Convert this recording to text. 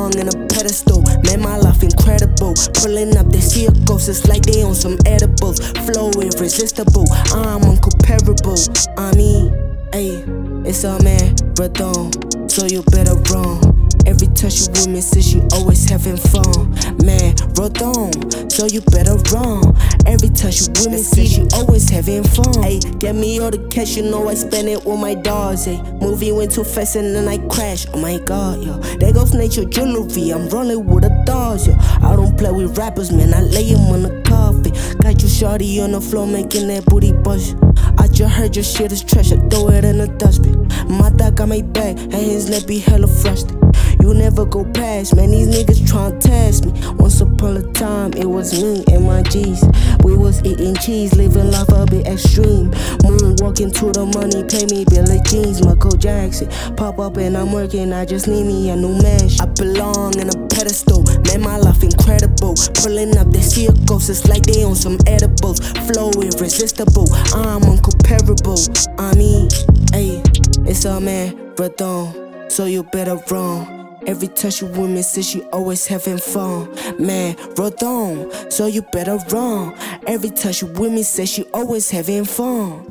belong in a pedestal. Man, my life incredible. Pulling up, they see a ghost, it's like they on some edibles. Flow irresistible, I'm incomparable. I mean, ayy, it's a marathon, so you better run. Every time she with me, says she always having fun. Marathon, so you better run. Every time she with me, says she always having fun. Ayy, get me all the cash, you know I spend it with my dogs. Ayy, movie went too fast and then I crashed. Oh my god, yo, there goes nature jewelry. I'm rolling with the dogs, yo. I don't play with rappers, man. I lay him on the coffee. Got you shorty on the floor making that booty buzz. I just heard your shit is trash, I throw it in the dustbin. My dog got my back, and his neck be hella frustrated. You never go past, man, these niggas tryna test me. Once upon a time, it was me and my G's. We was eating cheese, living life a bit extreme. Moonwalking to the money, pay me Billie Jeans, Michael Jackson. Pop up and I'm working, I just need me a new mansion. I belong in a pedestal, man, my life incredible. Pulling up, they see a ghost, it's like they on some edibles. Flow irresistible, I'm incomparable. I mean, ayy, it's a marathon, so you better run. Every time she with me, says she always having fun. Marathon, so you better run. Every time she with me, says she always having fun.